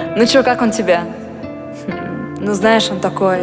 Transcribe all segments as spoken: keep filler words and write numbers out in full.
Ну чё, как он тебя? Хм, ну знаешь, он такой...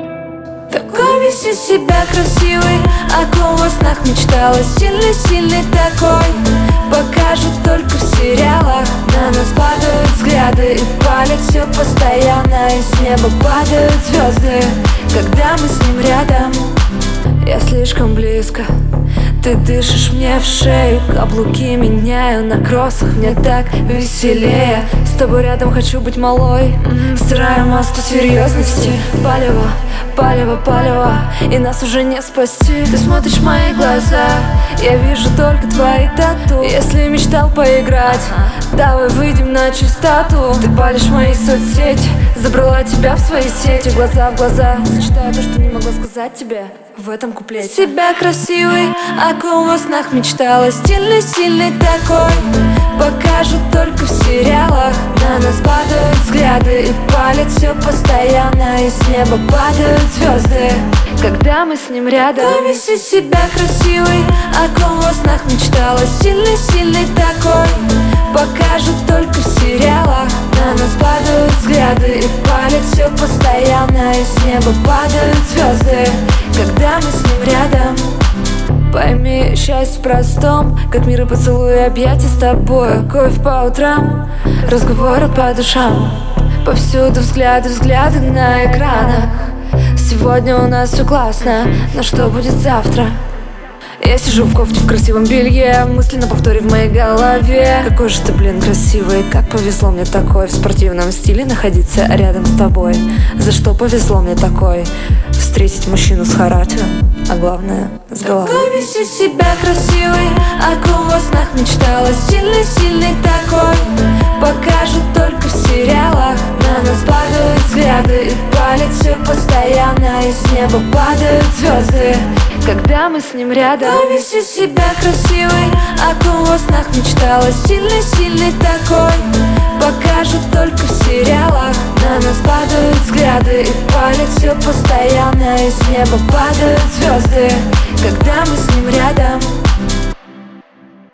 Такой весь из себя красивый, о ком во снах мечтала. Сильный, сильный такой, покажут только в сериалах. На нас падают взгляды и палят все постоянно. И с неба падают звезды, когда мы с ним рядом. Я слишком близко, ты дышишь мне в шею. Каблуки меняю на кроссах, мне так веселее. С тобой рядом хочу быть малой, стираю маску серьезности. Палево, палево, палево, и нас уже не спасти. Ты смотришь в мои глаза, я вижу только твои тату. Если мечтал поиграть, давай выйдем на чистоту. Ты палишь мои соцсети, забрала тебя в свои сети. Глаза в глаза, зачитаю то, что не могла сказать тебе в этом куплете. Себя красивый, о ком во снах мечтала. Стильный, сильный такой, покажут только в сериалах. На нас падают взгляды и палят все постоянно. И с неба падают звезды, когда мы с ним рядом. Ты весь из себя красивый, о ком во снах мечтала. Стильный, сильный такой, покажут только в сериалах. На нас падают взгляды и палят все постоянно. И с неба падают звезды, когда мы с ним рядом. Пойми, счастье в простом, как мир и поцелуй, объятия с тобой. Кофе по утрам, разговоры по душам. Повсюду взгляды, взгляды на экранах. Сегодня у нас все классно, но что будет завтра? Я сижу в кофте в красивом белье, мысленно повторе в моей голове. Какой же ты, блин, красивый, как повезло мне такой в спортивном стиле находиться рядом с тобой. За что повезло мне такой встретить мужчину с характером, а главное с головой. Такой весь из себя красивый, о ком во снах мечтала. Стильный, сильный такой, покажут только в сериалах. На нас падают взгляды и палят все постоянно. И с неба падают звезды, когда мы с ним рядом. Такой весь из себя красивый, о ком во снах мечтала. Стильный, сильный такой, покажут только в сериалах. На нас падают взгляды и палят все постоянно. И с неба падают звезды, когда мы с ним рядом.